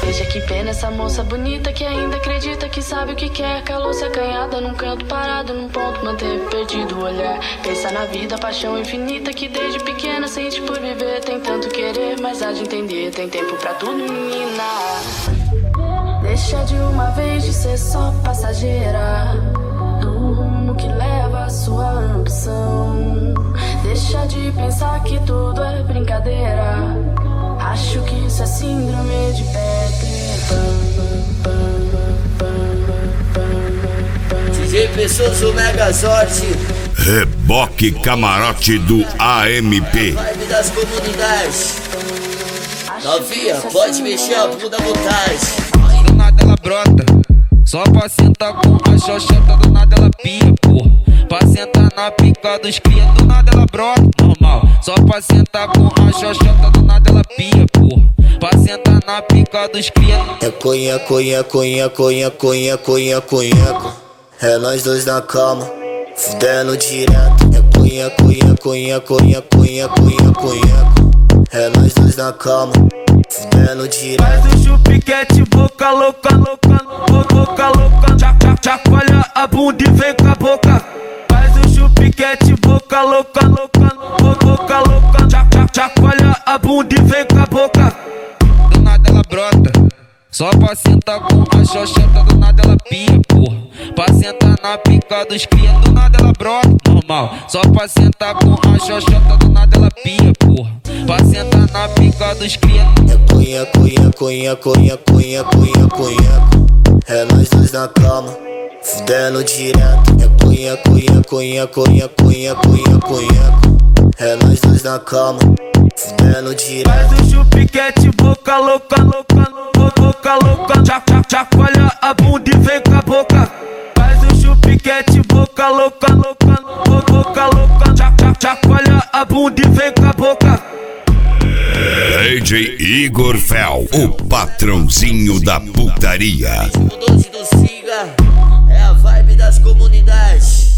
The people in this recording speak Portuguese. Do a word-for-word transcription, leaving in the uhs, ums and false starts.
Veja que pena essa moça bonita que ainda acredita que sabe o que quer. Calou-se acanhada num canto parado, num ponto manteve perdido o olhar. Pensa na vida, paixão infinita que desde pequena sente por viver. Tem tanto querer, mas há de entender, tem tempo pra tudo, menina. Deixa de uma vez de ser só passageira do rumo que leva a sua ambição. Deixa de pensar que tudo é brincadeira. Acho que isso é síndrome de Peter Pan. D J Pessoas, o Megazord. Reboque Camarote do A M P. Vibe das comunidades. Novinha, pode mexer a bunda à vontade. Do nada ela brota, só pra sentar com a xoxota. Do nada ela pia, porra, pra sentar na pica dos cria. Do nada ela brota, normal, só pra sentar com a xoxota. Do nada ela pia, porra, pra sentar na pica dos cria. É conha, conha, conha, conha, conha, conha, conha. É nós dois na cama, fudendo direto. É conha, conha, conha, conha, conha, conha, conha. É nós dois na cama, fudendo direto. Faz o chupiquete, boca louca, louca, boca, boca louca. Chacoalha a bunda e vem com a boca. Faz o chupiquete, boca louca, louca, boca, boca louca. Chacoalha a bunda e vem com a boca. Do nada ela brota, só pra sentar com a xoxota. Do nada ela pia, porra, pra sentar na pica dos cria. Do nada ela brota, normal, só pra sentar com a xoxota. Do nada ela pia, porra, pra sentar na pica dos cria. É conha, conha, conha, conha, conha, conha, conha. É nós dois na cama, fudendo direto. É conha, conha, conha, conha, conha, conha, conha. É nós dois na cama, fudendo direto. Faz o chupiquete, boca louca, louca, boca, boca louca. Chacoalha a bunda e vem com a boca. Faz o chupiquete, boca louca, louca, boca, boca louca. Chacoalha a bunda e vem com a boca. D J Igor Fel, o patrãozinho da putaria. O doze do Siga é a vibe das comunidades.